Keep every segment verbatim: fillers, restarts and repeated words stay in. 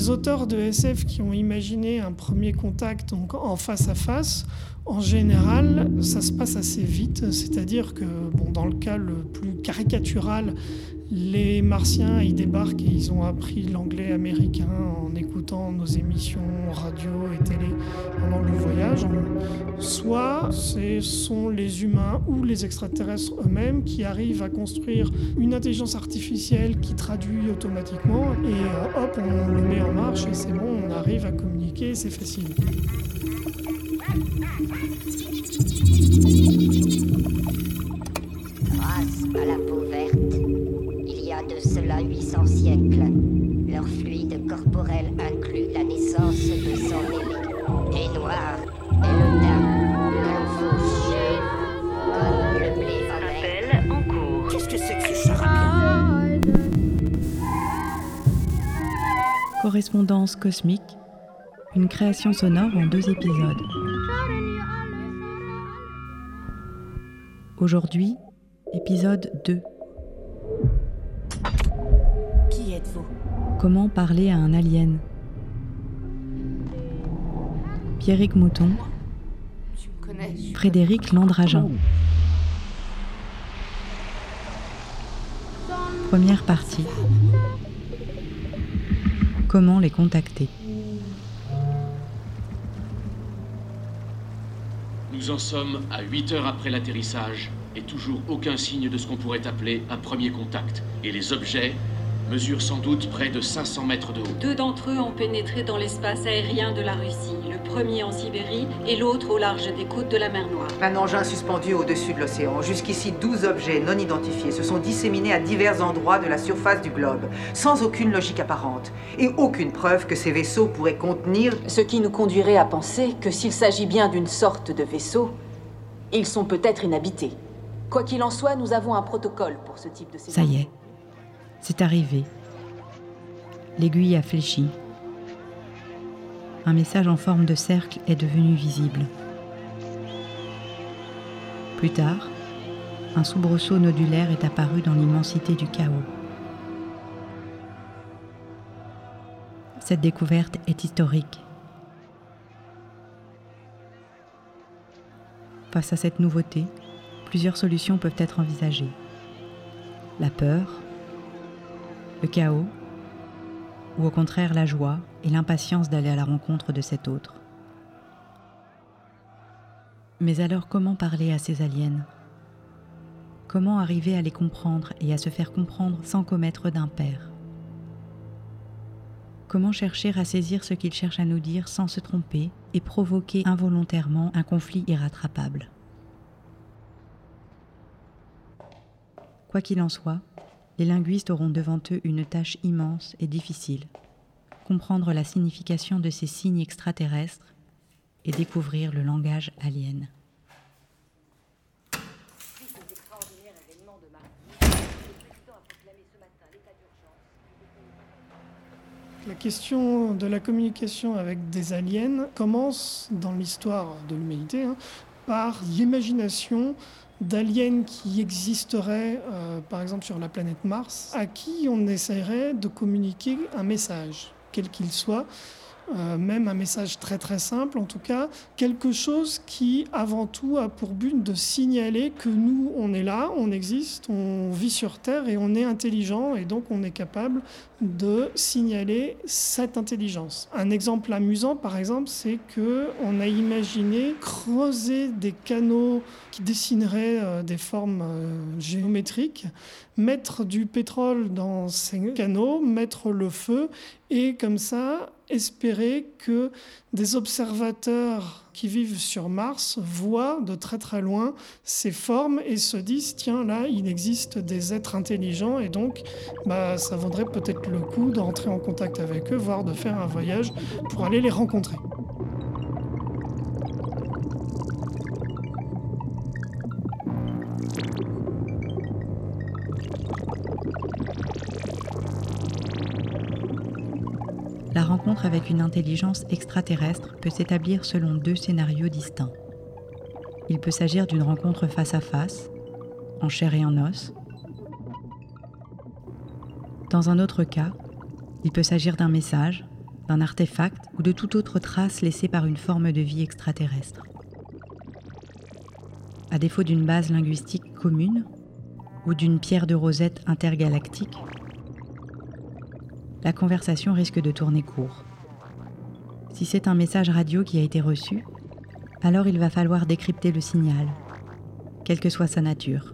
Les auteurs de S F qui ont imaginé un premier contact donc en face à face, en général, ça se passe assez vite. C'est-à-dire que, bon, dans le cas le plus caricatural, les Martiens, ils débarquent et ils ont appris l'anglais américain en écoutant nos émissions radio et télé pendant le voyage. Soit ce sont les humains ou les extraterrestres eux-mêmes qui arrivent à construire une intelligence artificielle qui traduit automatiquement et euh, hop, on le met en marche et c'est bon, on arrive à communiquer, c'est facile. Grâce à la peau verte, il y a de cela huit cents siècles, leur fluide corporel inclut la naissance de sang mêlé et noir et le daim que l'on fauche comme le blé en Appel en cours. Qu'est-ce que c'est que ce charabia ? Correspondance cosmique, une création sonore en deux épisodes. Aujourd'hui, épisode deux. Qui êtes-vous ? Comment parler à un alien ? Pierrick Mouton, Tu me connais. je- Frédéric Landragin. Première partie. Comment les contacter ? Nous en sommes à huit heures après l'atterrissage et toujours aucun signe de ce qu'on pourrait appeler un premier contact. Et les objets mesurent sans doute près de cinq cents mètres de haut. Deux d'entre eux ont pénétré dans l'espace aérien de la Russie, le premier en Sibérie et l'autre au large des côtes de la mer Noire. Un engin suspendu au-dessus de l'océan. Jusqu'ici, douze objets non identifiés se sont disséminés à divers endroits de la surface du globe, sans aucune logique apparente, et aucune preuve que ces vaisseaux pourraient contenir... Ce qui nous conduirait à penser que s'il s'agit bien d'une sorte de vaisseau, ils sont peut-être inhabités. Quoi qu'il en soit, nous avons un protocole pour ce type de Ça scénario. y est, c'est arrivé. L'aiguille a fléchi. Un message en forme de cercle est devenu visible. Plus tard, un soubresaut nodulaire est apparu dans l'immensité du chaos. Cette découverte est historique. Face à cette nouveauté, plusieurs solutions peuvent être envisagées. La peur, le chaos, ou au contraire la joie et l'impatience d'aller à la rencontre de cet autre. Mais alors comment parler à ces aliens ? Comment arriver à les comprendre et à se faire comprendre sans commettre d'impair ? Comment chercher à saisir ce qu'ils cherchent à nous dire sans se tromper et provoquer involontairement un conflit irrattrapable ? Quoi qu'il en soit, les linguistes auront devant eux une tâche immense et difficile. Comprendre la signification de ces signes extraterrestres et découvrir le langage alien. La question de la communication avec des aliens commence dans l'histoire de l'humanité hein, par l'imagination d'aliens qui existeraient, euh, par exemple sur la planète Mars, à qui on essaierait de communiquer un message, quel qu'il soit, euh, même un message très très simple, en tout cas, quelque chose qui, avant tout, a pour but de signaler que nous, on est là, on existe, on vit sur Terre et on est intelligent, et donc on est capable de signaler cette intelligence. Un exemple amusant, par exemple, c'est qu'on a imaginé creuser des canaux qui dessineraient euh, des formes euh, géométriques, mettre du pétrole dans ces canaux, mettre le feu, et comme ça, espérer que des observateurs qui vivent sur Mars voient de très très loin ces formes et se disent « Tiens, là, il existe des êtres intelligents et donc bah, ça vaudrait peut-être le coup d'entrer en contact avec eux, voire de faire un voyage pour aller les rencontrer. » La rencontre avec une intelligence extraterrestre peut s'établir selon deux scénarios distincts. Il peut s'agir d'une rencontre face à face, en chair et en os. Dans un autre cas, il peut s'agir d'un message, d'un artefact ou de toute autre trace laissée par une forme de vie extraterrestre. À défaut d'une base linguistique commune ou d'une pierre de rosette intergalactique, la conversation risque de tourner court. Si c'est un message radio qui a été reçu, alors il va falloir décrypter le signal, quelle que soit sa nature.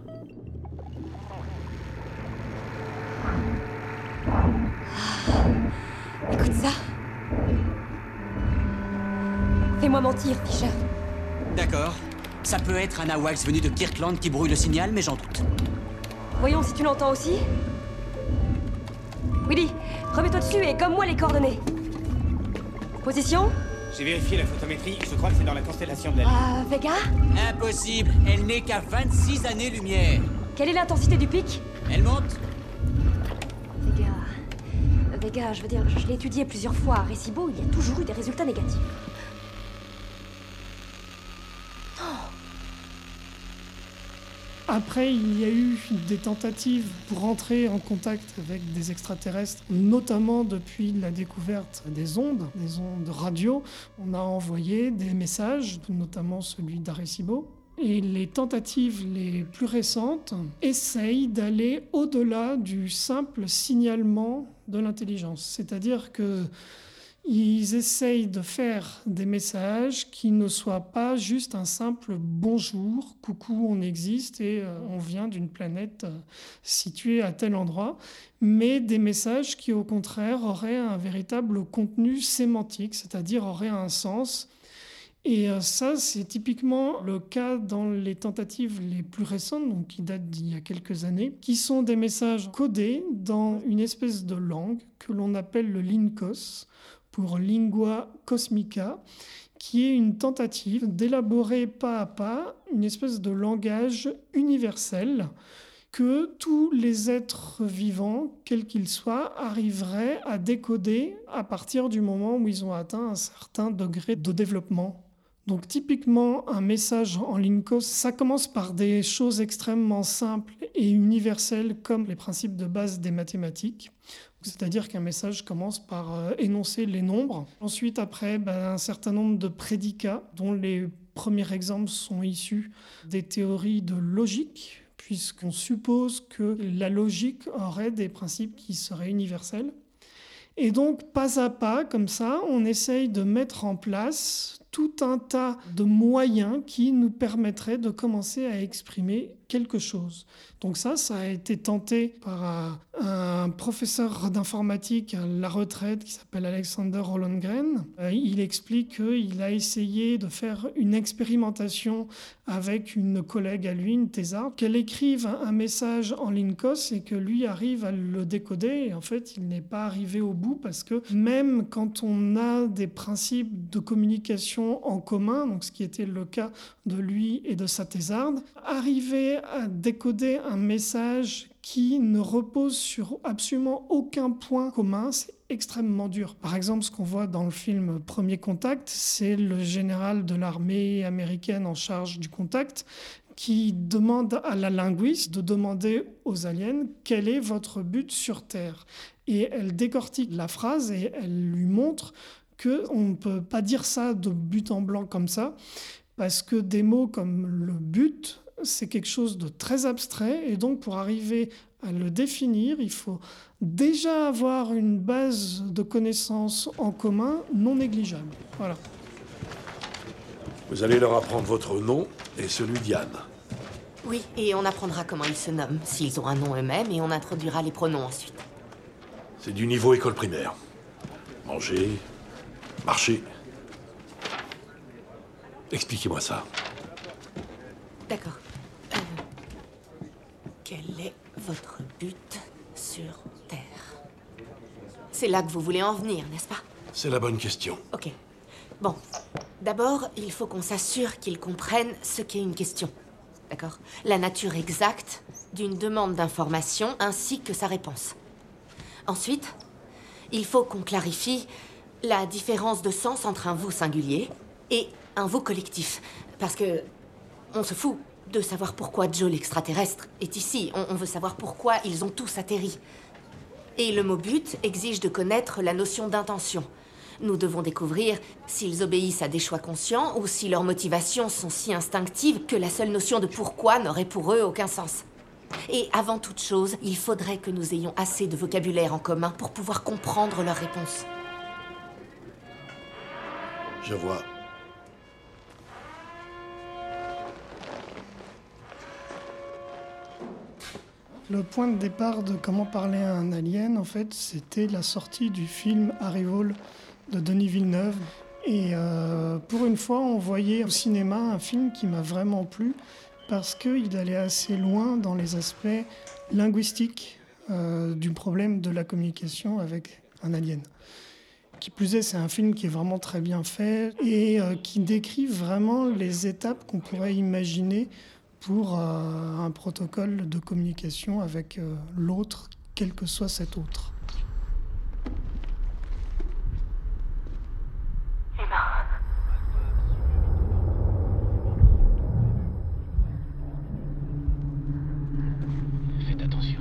Écoute ça. Fais-moi mentir, Fisher. D'accord. Ça peut être un AWACS venu de Kirkland qui brouille le signal, mais j'en doute. Voyons si tu l'entends aussi. Willy, remets-toi dessus et gomme-moi les coordonnées. Position? J'ai vérifié la photométrie, je crois que c'est dans la constellation de la Lune. Ah, Vega? Impossible, elle n'est qu'à vingt-six années-lumière. Quelle est l'intensité du pic? Elle monte? Vega... Vega, je veux dire, je l'ai étudié plusieurs fois. À Recibo, il y a toujours eu des résultats négatifs. Après, il y a eu des tentatives pour entrer en contact avec des extraterrestres, notamment depuis la découverte des ondes, des ondes radio. On a envoyé des messages, notamment celui d'Arecibo. Et les tentatives les plus récentes essayent d'aller au-delà du simple signalement de l'intelligence. C'est-à-dire que ils essayent de faire des messages qui ne soient pas juste un simple « bonjour, coucou, on existe et euh, on vient d'une planète euh, située à tel endroit », mais des messages qui, au contraire, auraient un véritable contenu sémantique, c'est-à-dire auraient un sens. Et euh, ça, c'est typiquement le cas dans les tentatives les plus récentes, donc qui datent d'il y a quelques années, qui sont des messages codés dans une espèce de langue que l'on appelle le Linkos, pour Lingua Cosmica, qui est une tentative d'élaborer pas à pas une espèce de langage universel que tous les êtres vivants, quels qu'ils soient, arriveraient à décoder à partir du moment où ils ont atteint un certain degré de développement. Donc typiquement, un message en Linkos, ça commence par des choses extrêmement simples et universelles comme les principes de base des mathématiques. C'est-à-dire qu'un message commence par euh, énoncer les nombres. Ensuite, après, ben, un certain nombre de prédicats, dont les premiers exemples sont issus des théories de logique, puisqu'on suppose que la logique aurait des principes qui seraient universels. Et donc, pas à pas, comme ça, on essaye de mettre en place tout un tas de moyens qui nous permettraient de commencer à exprimer quelque chose. Donc ça, ça a été tenté par un, un professeur d'informatique à la retraite qui s'appelle Alexander Hollengren. Euh, il explique qu'il a essayé de faire une expérimentation avec une collègue à lui, une thésarde, qu'elle écrive un message en Linkos et que lui arrive à le décoder. Et en fait, il n'est pas arrivé au bout parce que même quand on a des principes de communication en commun, donc ce qui était le cas de lui et de sa thésarde, arriver à décoder un message qui ne repose sur absolument aucun point commun, c'est extrêmement dur. Par exemple, ce qu'on voit dans le film Premier Contact, c'est le général de l'armée américaine en charge du contact qui demande à la linguiste de demander aux aliens quel est votre but sur Terre. Et elle décortique la phrase et elle lui montre qu'on ne peut pas dire ça de but en blanc comme ça, parce que des mots comme le but, c'est quelque chose de très abstrait, et donc pour arriver à le définir, il faut déjà avoir une base de connaissances en commun non négligeable. Voilà. Vous allez leur apprendre votre nom et celui d'Yann. Oui, et on apprendra comment ils se nomment, s'ils ont un nom eux-mêmes, et on introduira les pronoms ensuite. C'est du niveau école primaire. Manger, marcher. Expliquez-moi ça. D'accord. Euh, quel est votre but sur Terre? C'est là que vous voulez en venir, n'est-ce pas? C'est la bonne question. Ok. Bon. D'abord, il faut qu'on s'assure qu'ils comprennent ce qu'est une question. D'accord? La nature exacte d'une demande d'information ainsi que sa réponse. Ensuite, il faut qu'on clarifie la différence de sens entre un vous singulier et un vous collectif. Parce que on se fout de savoir pourquoi Joe l'extraterrestre est ici. On, on veut savoir pourquoi ils ont tous atterri. Et le mot but exige de connaître la notion d'intention. Nous devons découvrir s'ils obéissent à des choix conscients ou si leurs motivations sont si instinctives que la seule notion de pourquoi n'aurait pour eux aucun sens. Et avant toute chose, il faudrait que nous ayons assez de vocabulaire en commun pour pouvoir comprendre leurs réponses. Je vois. Le point de départ de comment parler à un alien, en fait, c'était la sortie du film Arrival de Denis Villeneuve. Et euh, pour une fois, on voyait au cinéma un film qui m'a vraiment plu parce qu'il allait assez loin dans les aspects linguistiques euh, du problème de la communication avec un alien. Qui plus est, c'est un film qui est vraiment très bien fait et euh, qui décrit vraiment les étapes qu'on pourrait imaginer pour euh, un protocole de communication avec euh, l'autre, quel que soit cet autre. Faites attention.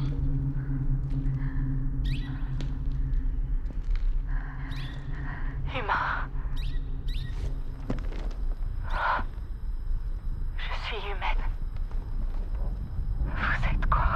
Humain. Je suis humaine. Vous êtes quoi?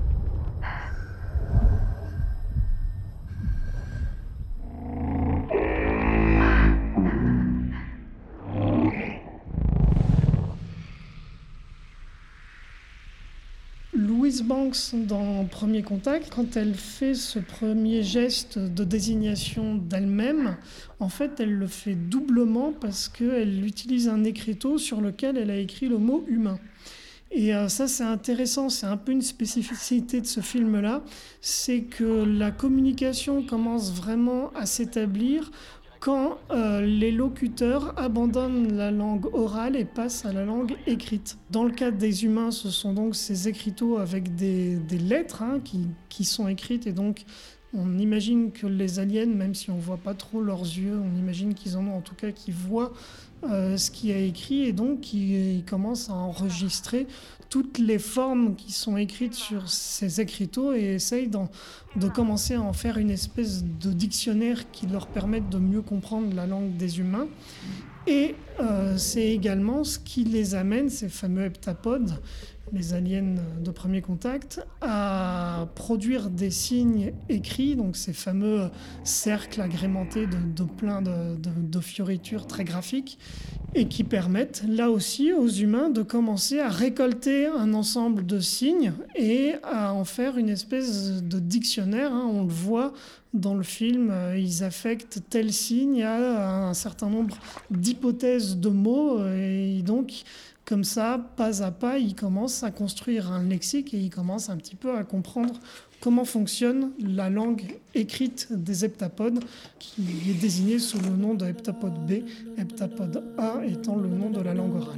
Louise Banks, dans Premier Contact, quand elle fait ce premier geste de désignation d'elle-même, en fait, elle le fait doublement parce qu'elle utilise un écriteau sur lequel elle a écrit le mot « humain ». Et euh, ça, c'est intéressant, c'est un peu une spécificité de ce film-là, c'est que la communication commence vraiment à s'établir quand euh, les locuteurs abandonnent la langue orale et passent à la langue écrite. Dans le cas des humains, ce sont donc ces écriteaux avec des, des lettres hein, qui, qui sont écrites, et donc on imagine que les aliens, même si on ne voit pas trop leurs yeux, on imagine qu'ils en ont en tout cas, qu'ils voient euh, ce qui est écrit, et donc ils, ils commencent à enregistrer toutes les formes qui sont écrites sur ces écriteaux et essayent de commencer à en faire une espèce de dictionnaire qui leur permette de mieux comprendre la langue des humains. Et euh, c'est également ce qui les amène, ces fameux heptapodes, les aliens de Premier Contact, à produire des signes écrits, donc ces fameux cercles agrémentés de, de plein de, de, de fioritures très graphiques, et qui permettent là aussi aux humains de commencer à récolter un ensemble de signes et à en faire une espèce de dictionnaire. Hein. On le voit dans le film, ils affectent tel signe à un certain nombre d'hypothèses de mots, et donc comme ça, pas à pas, ils commencent à construire un lexique et ils commencent un petit peu à comprendre comment fonctionne la langue écrite des heptapodes, qui est désignée sous le nom de heptapode B, heptapode A étant le nom de la langue orale.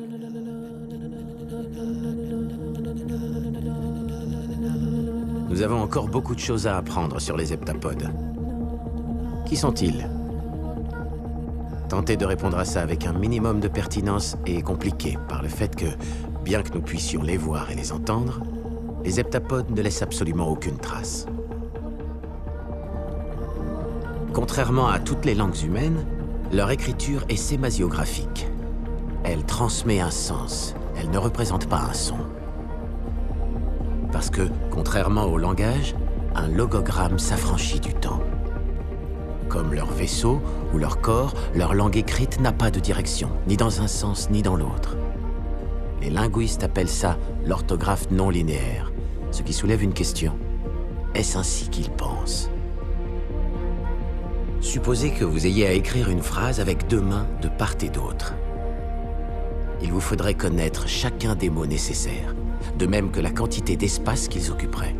Nous avons encore beaucoup de choses à apprendre sur les heptapodes. Qui sont-ils? Tenter de répondre à ça avec un minimum de pertinence est compliqué par le fait que, bien que nous puissions les voir et les entendre, les heptapodes ne laissent absolument aucune trace. Contrairement à toutes les langues humaines, leur écriture est sémasiographique. Elle transmet un sens, elle ne représente pas un son. Parce que, contrairement au langage, un logogramme s'affranchit du temps. Comme leur vaisseau ou leur corps, leur langue écrite n'a pas de direction, ni dans un sens ni dans l'autre. Les linguistes appellent ça l'orthographe non linéaire, ce qui soulève une question. Est-ce ainsi qu'ils pensent? Supposez que vous ayez à écrire une phrase avec deux mains de part et d'autre. Il vous faudrait connaître chacun des mots nécessaires, de même que la quantité d'espace qu'ils occuperaient.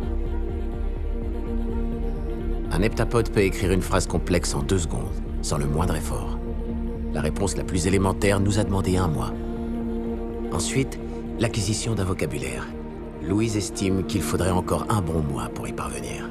Un heptapode peut écrire une phrase complexe en deux secondes, sans le moindre effort. La réponse la plus élémentaire nous a demandé un mois. Ensuite, l'acquisition d'un vocabulaire. Louise estime qu'il faudrait encore un bon mois pour y parvenir.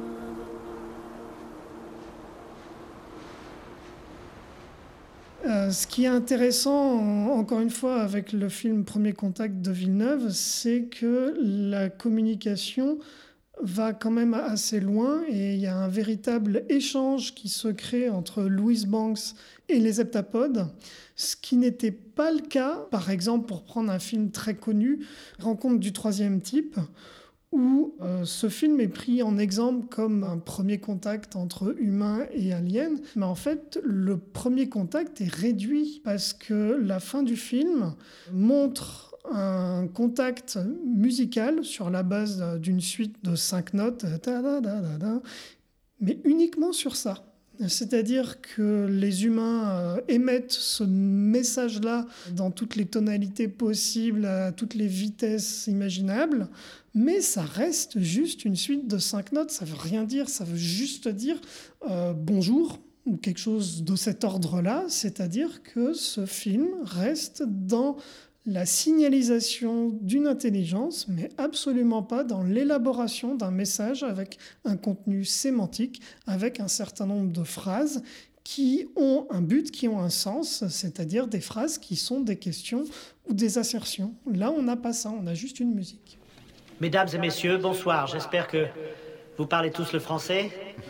Euh, Ce qui est intéressant, encore une fois, avec le film Premier Contact de Villeneuve, c'est que la communication va quand même assez loin et il y a un véritable échange qui se crée entre Louise Banks et les heptapodes, ce qui n'était pas le cas, par exemple, pour prendre un film très connu, Rencontre du troisième type, où euh, ce film est pris en exemple comme un premier contact entre humains et aliens. Mais en fait, le premier contact est réduit parce que la fin du film montre un contact musical sur la base d'une suite de cinq notes, mais uniquement sur ça. C'est-à-dire que les humains émettent ce message-là dans toutes les tonalités possibles, à toutes les vitesses imaginables, mais ça reste juste une suite de cinq notes. Ça veut rien dire, ça veut juste dire euh, bonjour ou quelque chose de cet ordre-là. C'est-à-dire que ce film reste dans la signalisation d'une intelligence, mais absolument pas dans l'élaboration d'un message avec un contenu sémantique, avec un certain nombre de phrases qui ont un but, qui ont un sens, c'est-à-dire des phrases qui sont des questions ou des assertions. Là, on n'a pas ça, on a juste une musique. Mesdames et messieurs, bonsoir. J'espère que vous parlez tous le français.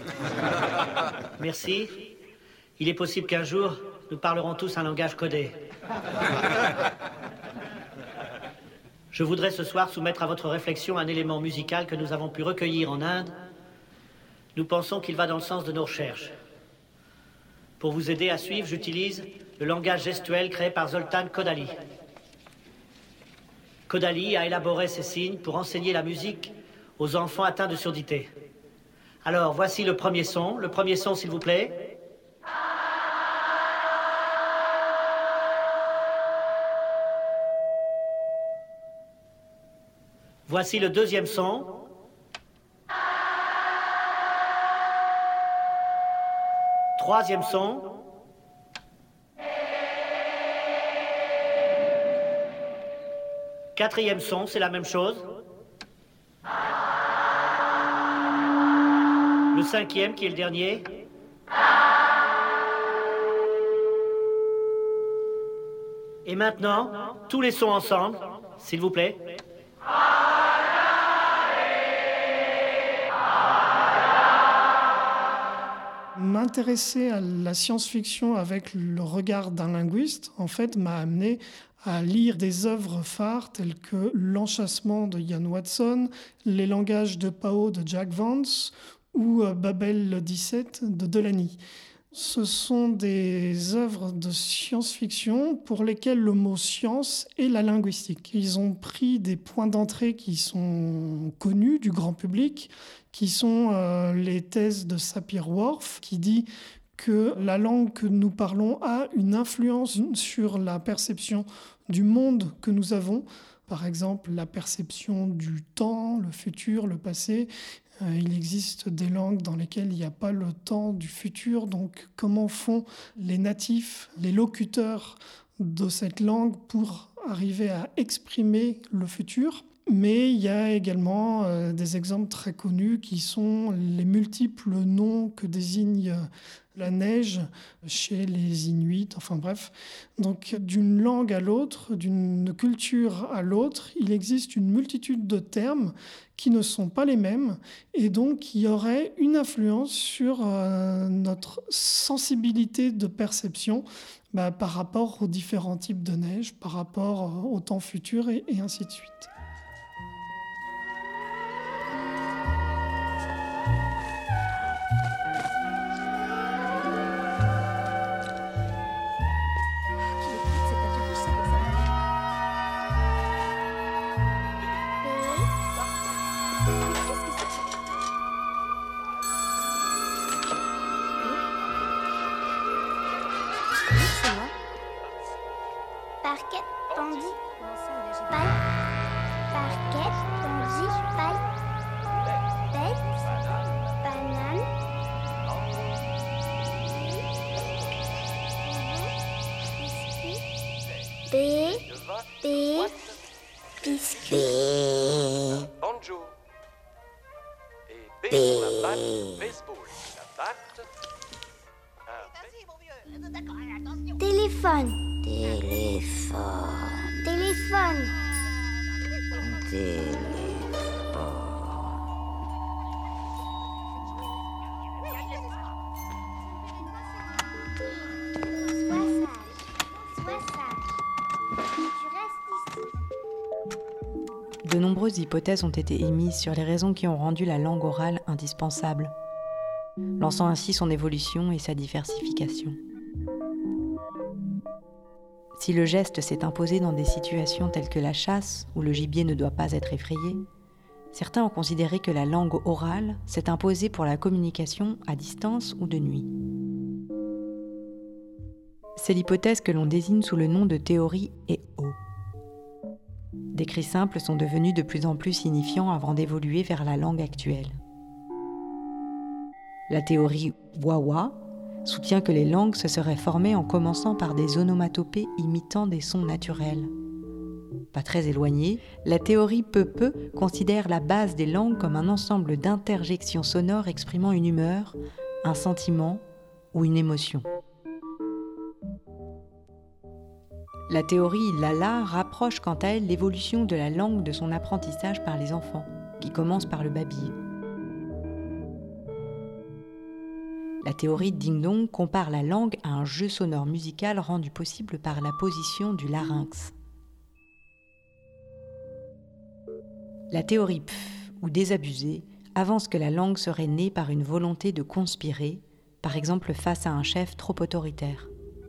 Merci. Il est possible qu'un jour, nous parlerons tous un langage codé. Je voudrais ce soir soumettre à votre réflexion un élément musical que nous avons pu recueillir en Inde. Nous pensons qu'il va dans le sens de nos recherches. Pour vous aider à suivre, j'utilise le langage gestuel créé par Zoltan Kodaly. Kodaly a élaboré ces signes pour enseigner la musique aux enfants atteints de surdité. Alors, voici le premier son. Le premier son, s'il vous plaît. Voici le deuxième son. Troisième son. Quatrième son, c'est la même chose. Le cinquième, qui est le dernier. Et maintenant, tous les sons ensemble, s'il vous plaît. M'intéresser à la science-fiction avec le regard d'un linguiste, en fait, m'a amené à lire des œuvres phares telles que L'Enchâssement de Ian Watson, Les langages de Pao de Jack Vance ou Babel dix-sept de Delany. Ce sont des œuvres de science-fiction pour lesquelles le mot science est la linguistique. Ils ont pris des points d'entrée qui sont connus du grand public, qui sont euh, les thèses de Sapir-Whorf, qui dit que la langue que nous parlons a une influence sur la perception du monde que nous avons. Par exemple, la perception du temps, le futur, le passé. Euh, il existe des langues dans lesquelles il n'y a pas le temps du futur. Donc, comment font les natifs, les locuteurs de cette langue pour arriver à exprimer le futur ? Mais il y a également euh, des exemples très connus qui sont les multiples noms que désigne la neige chez les Inuits, enfin bref. Donc d'une langue à l'autre, d'une culture à l'autre, il existe une multitude de termes qui ne sont pas les mêmes et donc qui auraient une influence sur euh, notre sensibilité de perception bah, par rapport aux différents types de neige, par rapport au temps futur et, et ainsi de suite. Parquet, tandis, paille. Parquet, tandis, paille. Bête, banane. B, B, biscuit. Banjo. Et B pour la batte, baseball. La batte. Téléphone. Téléphone. Téléphone. Téléphone. De nombreuses hypothèses ont été émises sur les raisons qui ont rendu la langue orale indispensable, lançant ainsi son évolution et sa diversification. Si le geste s'est imposé dans des situations telles que la chasse, où le gibier ne doit pas être effrayé, certains ont considéré que la langue orale s'est imposée pour la communication à distance ou de nuit. C'est l'hypothèse que l'on désigne sous le nom de théorie E O. Des cris simples sont devenus de plus en plus signifiants avant d'évoluer vers la langue actuelle. La théorie Wawa soutient que les langues se seraient formées en commençant par des onomatopées imitant des sons naturels. Pas très éloignée, la théorie Peu-Peu considère la base des langues comme un ensemble d'interjections sonores exprimant une humeur, un sentiment ou une émotion. La théorie Lala rapproche quant à elle l'évolution de la langue de son apprentissage par les enfants, qui commence par le babil. La théorie Ding Dong compare la langue à un jeu sonore musical rendu possible par la position du larynx. La théorie Pf, ou désabusée, avance que la langue serait née par une volonté de conspirer, par exemple face à un chef trop autoritaire.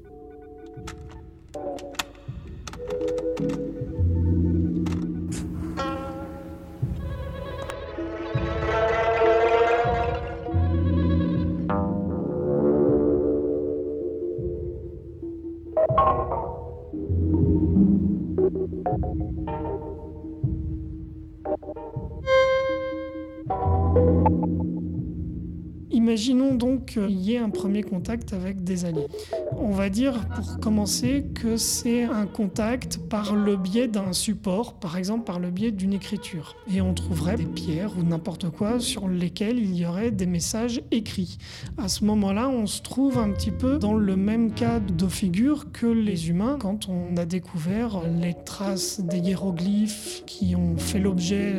Imaginons donc qu'il y ait un premier contact avec des aliens. On va dire, pour commencer, que c'est un contact par le biais d'un support, par exemple par le biais d'une écriture. Et on trouverait des pierres ou n'importe quoi sur lesquelles il y aurait des messages écrits. À ce moment-là, on se trouve un petit peu dans le même cas de figure que les humains quand on a découvert les traces des hiéroglyphes qui ont fait l'objet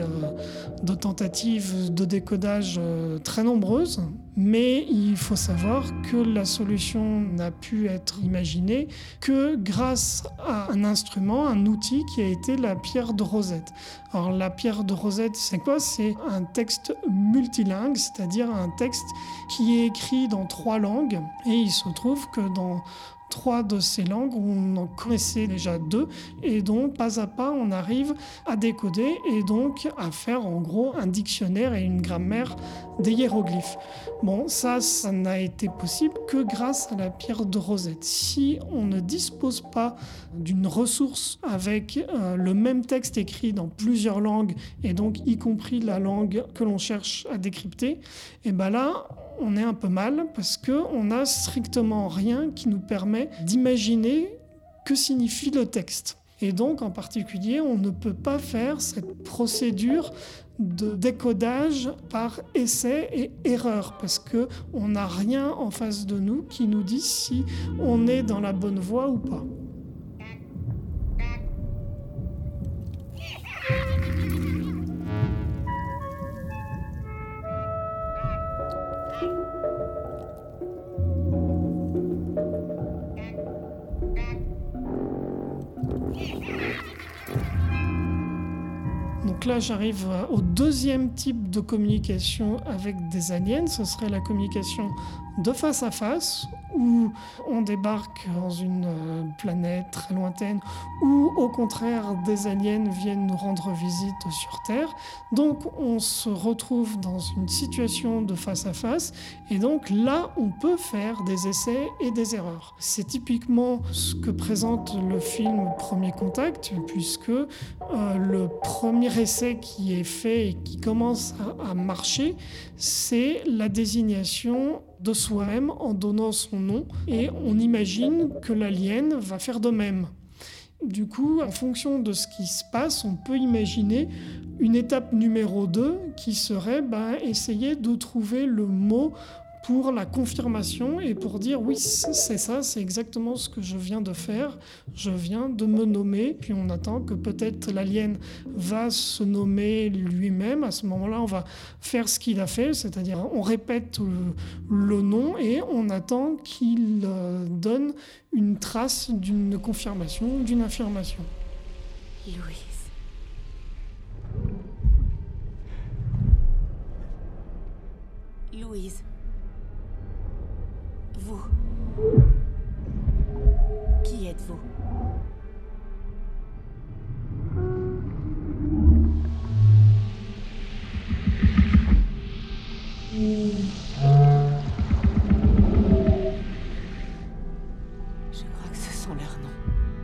de tentatives de décodage très nombreuses. Mais il faut savoir que la solution n'a pu être imaginée que grâce à un instrument, un outil qui a été la pierre de Rosette. Alors la pierre de Rosette, c'est quoi ? C'est un texte multilingue, c'est-à-dire un texte qui est écrit dans trois langues. Et il se trouve que dans trois de ces langues, on en connaissait déjà deux, et donc pas à pas on arrive à décoder et donc à faire en gros un dictionnaire et une grammaire des hiéroglyphes. Bon, ça, ça n'a été possible que grâce à la pierre de Rosette. Si on ne dispose pas d'une ressource avec euh, le même texte écrit dans plusieurs langues, et donc y compris la langue que l'on cherche à décrypter, et ben là, on est un peu mal parce qu'on n'a strictement rien qui nous permet d'imaginer que signifie le texte. Et donc, en particulier, on ne peut pas faire cette procédure de décodage par essai et erreur parce qu'on n'a rien en face de nous qui nous dit si on est dans la bonne voie ou pas. Donc là, j'arrive au deuxième type de communication avec des aliens. Ce serait la communication de face à face, où on débarque dans une planète très lointaine, ou au contraire, des aliens viennent nous rendre visite sur Terre. Donc on se retrouve dans une situation de face à face, et donc là, on peut faire des essais et des erreurs. C'est typiquement ce que présente le film Premier Contact, puisque euh, le premier essai qui est fait et qui commence à, à marcher, c'est la désignation de soi-même en donnant son nom, et on imagine que l'alien va faire de même. Du coup, en fonction de ce qui se passe, on peut imaginer une étape numéro deux qui serait ben, essayer de trouver le mot pour la confirmation et pour dire oui, c'est ça, c'est exactement ce que je viens de faire, je viens de me nommer, puis on attend que peut-être l'alien va se nommer lui-même. À ce moment-là, on va faire ce qu'il a fait, c'est-à-dire on répète le, le nom et on attend qu'il euh, donne une trace d'une confirmation, d'une affirmation. Louise. Louise. Vous. Qui êtes-vous? Je crois que ce sont leurs noms.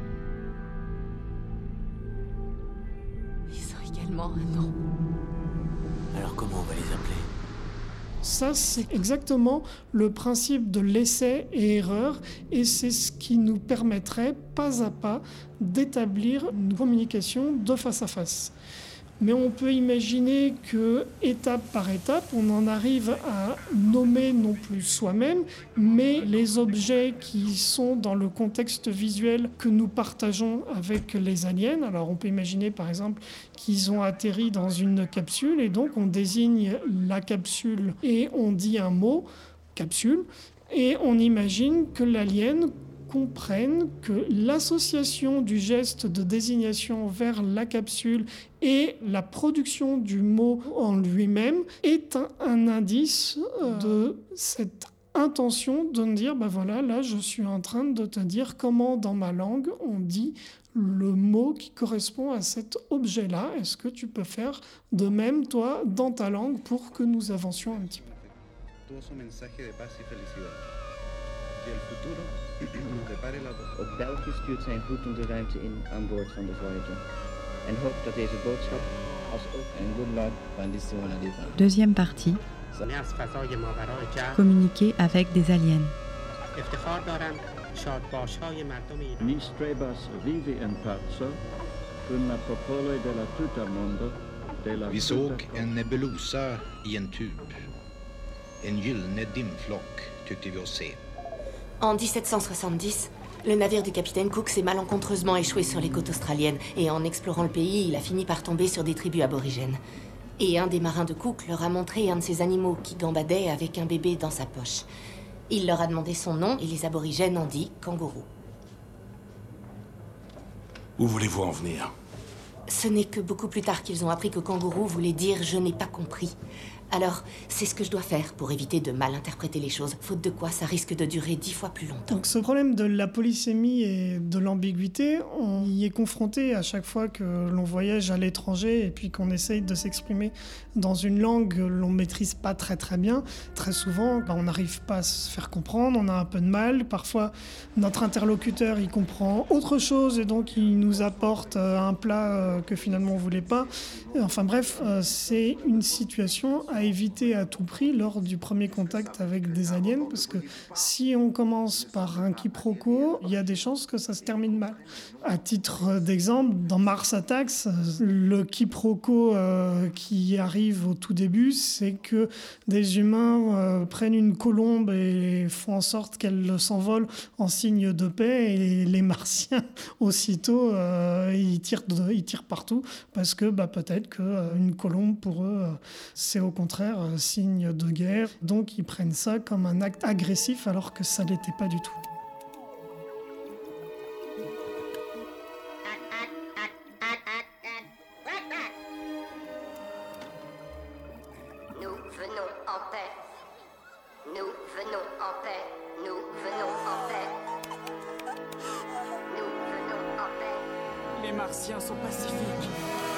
Ils ont également un nom. Alors comment on va les appeler? Ça, c'est exactement le principe de l'essai et erreur, et c'est ce qui nous permettrait, pas à pas, d'établir une communication de face à face. Mais on peut imaginer que, étape par étape, on en arrive à nommer non plus soi-même, mais les objets qui sont dans le contexte visuel que nous partageons avec les aliens. Alors on peut imaginer par exemple qu'ils ont atterri dans une capsule, et donc on désigne la capsule et on dit un mot, capsule, et on imagine que l'alien comprennent que l'association du geste de désignation vers la capsule et la production du mot en lui-même est un, un indice de cette intention de me dire, ben voilà, là je suis en train de te dire comment dans ma langue on dit le mot qui correspond à cet objet-là. Est-ce que tu peux faire de même, toi, dans ta langue, pour que nous avancions un petit peu? Que el futuro nos depare la Op België stuurt zijn vloedende ruimte in aan boord van de Voyager en hoopt dat deze boodschap als ook een good luck van die zone. Deuxième partie. Communiquer avec des aliens. Mis trebas vivi en pace con la popolo della tuta mondo della Vi såg en nebulosa i en tub. En gyllene dimflock tyckte vi oss se. En dix-sept cent soixante-dix, le navire du capitaine Cook s'est malencontreusement échoué sur les côtes australiennes, et en explorant le pays, il a fini par tomber sur des tribus aborigènes. Et un des marins de Cook leur a montré un de ces animaux qui gambadait avec un bébé dans sa poche. Il leur a demandé son nom, et les aborigènes ont dit kangourou. Où voulez-vous en venir? Ce n'est que beaucoup plus tard qu'ils ont appris que kangourou voulait dire « je n'ai pas compris ». Alors, c'est ce que je dois faire pour éviter de mal interpréter les choses, faute de quoi ça risque de durer dix fois plus longtemps. Donc ce problème de la polysémie et de l'ambiguïté, on y est confronté à chaque fois que l'on voyage à l'étranger et puis qu'on essaye de s'exprimer dans une langue que l'on ne maîtrise pas très très bien. Très souvent, bah, on n'arrive pas à se faire comprendre, on a un peu de mal. Parfois, notre interlocuteur, il comprend autre chose et donc il nous apporte un plat que finalement on ne voulait pas. Enfin bref, c'est une situation à éviter à tout prix lors du premier contact avec des aliens, parce que si on commence par un quiproquo, il y a des chances que ça se termine mal. À titre d'exemple, dans Mars Attacks, le quiproquo euh, qui arrive au tout début, c'est que des humains euh, prennent une colombe et font en sorte qu'elle s'envole en signe de paix, et les Martiens, aussitôt, euh, ils tirent, de, ils tirent partout, parce que bah, peut-être qu'une euh, colombe, pour eux, euh, c'est au contraire euh, signe de guerre. Donc ils prennent ça comme un acte agressif alors que ça l'était pas du tout. Nous venons en paix. Nous venons en paix. Nous venons en paix. Nous venons en paix. Les Martiens sont pacifiques.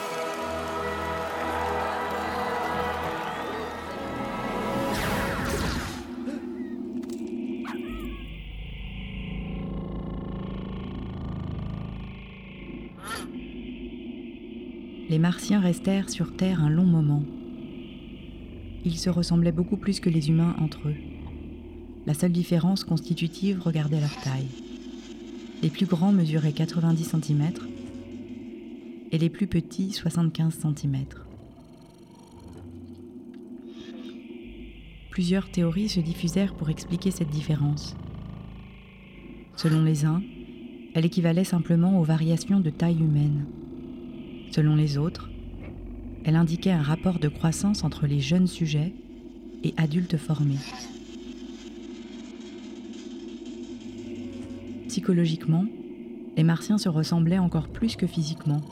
Les Martiens restèrent sur Terre un long moment. Ils se ressemblaient beaucoup plus que les humains entre eux. La seule différence constitutive regardait leur taille. Les plus grands mesuraient quatre-vingt-dix centimètres et les plus petits soixante-quinze centimètres. Plusieurs théories se diffusèrent pour expliquer cette différence. Selon les uns, elle équivalait simplement aux variations de taille humaine. Selon les autres, elle indiquait un rapport de croissance entre les jeunes sujets et adultes formés. Psychologiquement, les Martiens se ressemblaient encore plus que physiquement.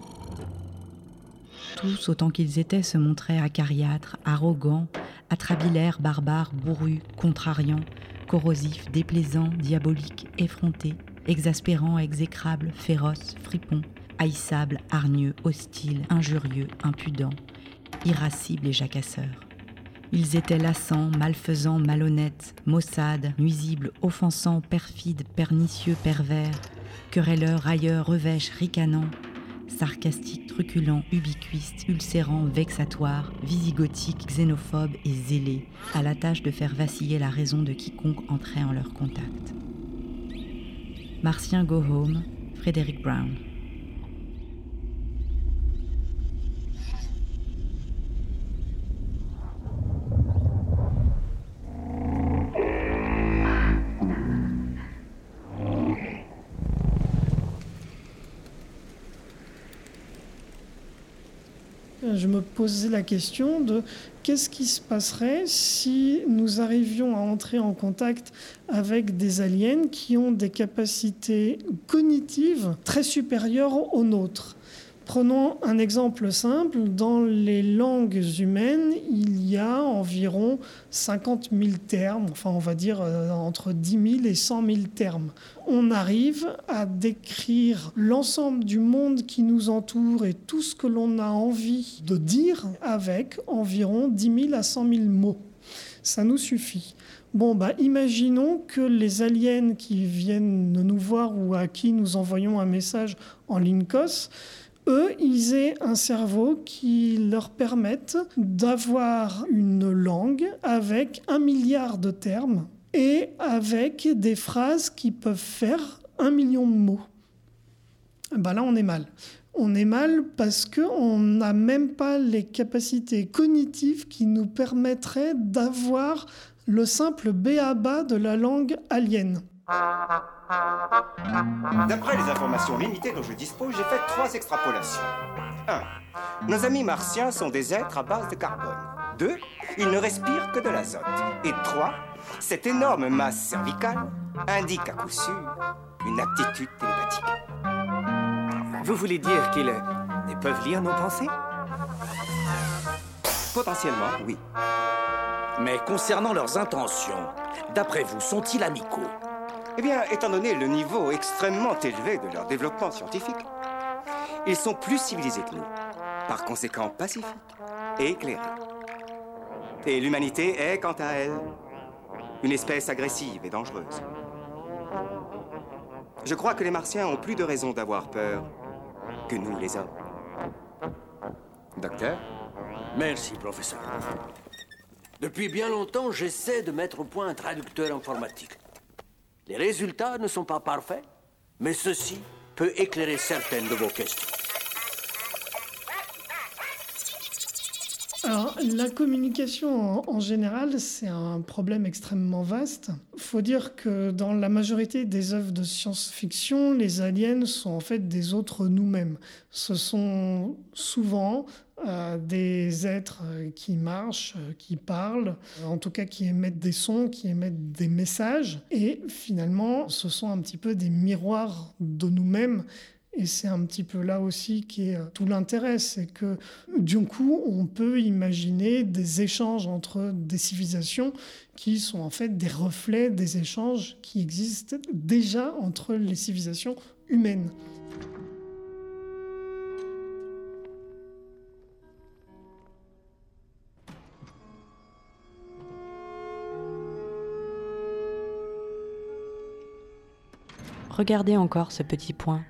Tous, autant qu'ils étaient, se montraient acariâtres, arrogants, atrabilaires, barbares, bourrus, contrariants, corrosifs, déplaisants, diaboliques, effrontés, exaspérants, exécrables, féroces, fripons, haïssables, hargneux, hostiles, injurieux, impudents, irascibles et jacasseurs. Ils étaient lassants, malfaisants, malhonnêtes, maussades, nuisibles, offensants, perfides, pernicieux, pervers, querelleurs, railleurs, revêches, ricanants, sarcastiques, truculents, ubiquistes, ulcérants, vexatoires, visigothiques, xénophobes et zélés, à la tâche de faire vaciller la raison de quiconque entrait en leur contact. Martien Go Home, Frédéric Brown. Je me posais la question de qu'est-ce qui se passerait si nous arrivions à entrer en contact avec des aliens qui ont des capacités cognitives très supérieures aux nôtres. Prenons un exemple simple. Dans les langues humaines, il y a environ cinquante mille termes, enfin on va dire euh, entre dix mille et cent mille termes. On arrive à décrire l'ensemble du monde qui nous entoure et tout ce que l'on a envie de dire avec environ dix mille à cent mille mots. Ça nous suffit. Bon, bah, imaginons que les aliens qui viennent nous voir ou à qui nous envoyons un message en Linkos, eux, ils aient un cerveau qui leur permette d'avoir une langue avec un milliard de termes et avec des phrases qui peuvent faire un million de mots. Ben là, on est mal. On est mal parce qu'on n'a même pas les capacités cognitives qui nous permettraient d'avoir le simple b a ba de la langue alien. D'après les informations limitées dont je dispose, j'ai fait trois extrapolations. un. Nos amis martiens sont des êtres à base de carbone. deux. Ils ne respirent que de l'azote. Et trois. Cette énorme masse cervicale indique à coup sûr une aptitude télépathique. Vous voulez dire qu'ils ils peuvent lire nos pensées? Potentiellement, oui. Mais concernant leurs intentions, d'après vous, sont-ils amicaux? Eh bien, étant donné le niveau extrêmement élevé de leur développement scientifique, ils sont plus civilisés que nous, par conséquent pacifiques et éclairés. Et l'humanité est, quant à elle, une espèce agressive et dangereuse. Je crois que les Martiens ont plus de raisons d'avoir peur que nous, les hommes. Docteur? Merci, professeur. Depuis bien longtemps, j'essaie de mettre au point un traducteur informatique. Les résultats ne sont pas parfaits, mais ceci peut éclairer certaines de vos questions. Alors, la communication, en, en général, c'est un problème extrêmement vaste. Il faut dire que dans la majorité des œuvres de science-fiction, les aliens sont en fait des autres nous-mêmes. Ce sont souvent euh, des êtres qui marchent, qui parlent, en tout cas qui émettent des sons, qui émettent des messages. Et finalement, ce sont un petit peu des miroirs de nous-mêmes. Et c'est un petit peu là aussi qui est tout l'intérêt, c'est que du coup, on peut imaginer des échanges entre des civilisations qui sont en fait des reflets des échanges qui existent déjà entre les civilisations humaines. Regardez encore ce petit point.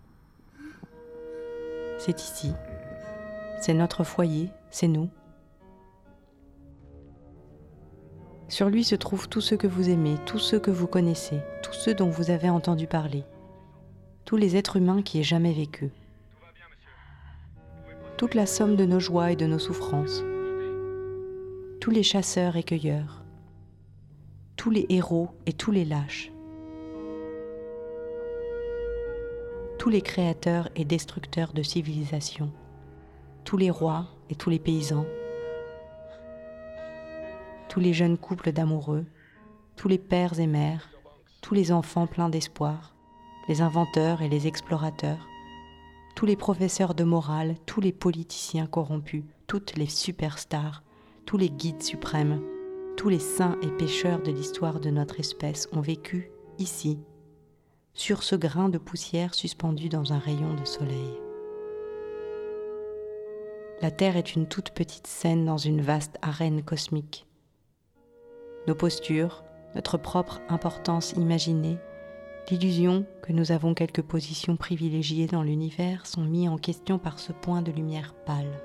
C'est ici, c'est notre foyer, c'est nous. Sur lui se trouvent tous ceux que vous aimez, tous ceux que vous connaissez, tous ceux dont vous avez entendu parler, tous les êtres humains qui aient jamais vécu. Toute la somme de nos joies et de nos souffrances, tous les chasseurs et cueilleurs, tous les héros et tous les lâches, tous les créateurs et destructeurs de civilisations, tous les rois et tous les paysans, tous les jeunes couples d'amoureux, tous les pères et mères, tous les enfants pleins d'espoir, les inventeurs et les explorateurs, tous les professeurs de morale, tous les politiciens corrompus, toutes les superstars, tous les guides suprêmes, tous les saints et pécheurs de l'histoire de notre espèce ont vécu ici, sur ce grain de poussière suspendu dans un rayon de soleil. La Terre est une toute petite scène dans une vaste arène cosmique. Nos postures, notre propre importance imaginée, l'illusion que nous avons quelques positions privilégiées dans l'univers sont mis en question par ce point de lumière pâle.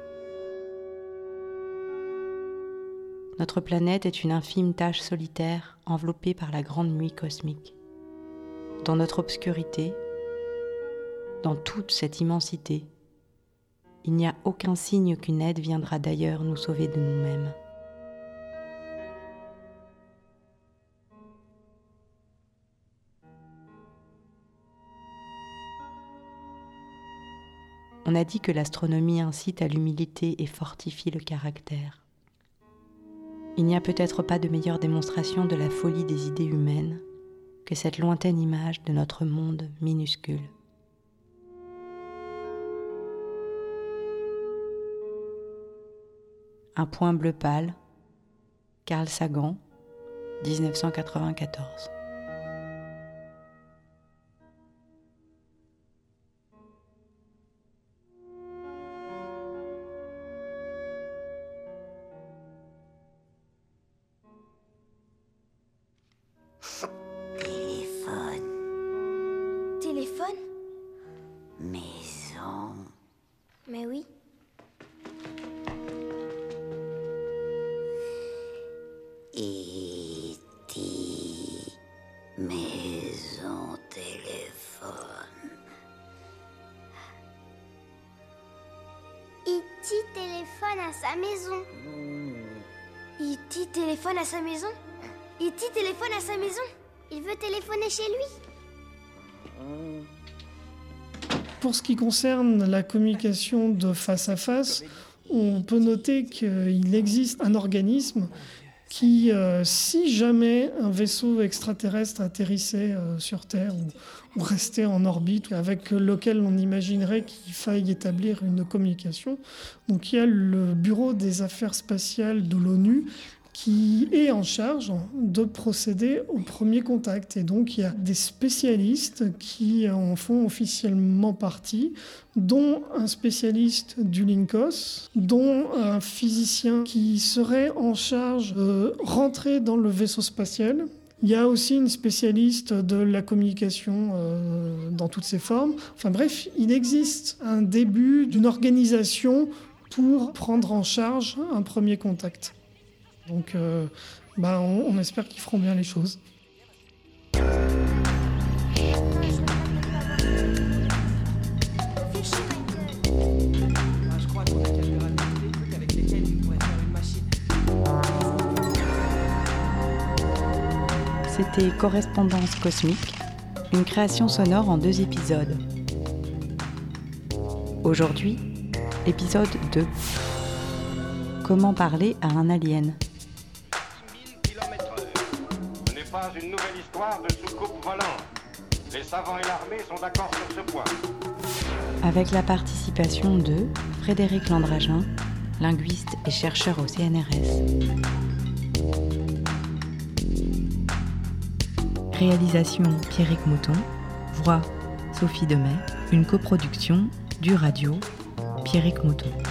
Notre planète est une infime tache solitaire enveloppée par la grande nuit cosmique. Dans notre obscurité, dans toute cette immensité, il n'y a aucun signe qu'une aide viendra d'ailleurs nous sauver de nous-mêmes. On a dit que l'astronomie incite à l'humilité et fortifie le caractère. Il n'y a peut-être pas de meilleure démonstration de la folie des idées humaines que cette lointaine image de notre monde minuscule. Un point bleu pâle, Carl Sagan, dix-neuf cent quatre-vingt-quatorze. Maison. Mais oui. E T Maison téléphone. E T téléphone à sa maison. E T téléphone à sa maison. E T téléphone à sa maison. Il veut téléphoner chez lui. Pour ce qui concerne la communication de face à face, on peut noter qu'il existe un organisme qui, euh, si jamais un vaisseau extraterrestre atterrissait euh, sur Terre ou, ou restait en orbite, avec lequel on imaginerait qu'il faille établir une communication, donc il y a le Bureau des Affaires Spatiales de l'ONU qui est en charge de procéder au premier contact. Et donc, il y a des spécialistes qui en font officiellement partie, dont un spécialiste du Lincos, dont un physicien qui serait en charge de rentrer dans le vaisseau spatial. Il y a aussi une spécialiste de la communication euh, dans toutes ses formes. Enfin bref, il existe un début d'une organisation pour prendre en charge un premier contact. Donc, euh, bah, on, on espère qu'ils feront bien les choses. C'était Correspondance cosmique, une création sonore en deux épisodes. Aujourd'hui, épisode deux. Comment parler à un alien ? Ce n'est pas une nouvelle histoire de soucoupe volante. Les savants et l'armée sont d'accord sur ce point. Avec la participation de Frédéric Landragin, linguiste et chercheur au C N R S. Réalisation Pierrick Mouton, voix Sophie Demey, une coproduction du Radio Pierrick Mouton.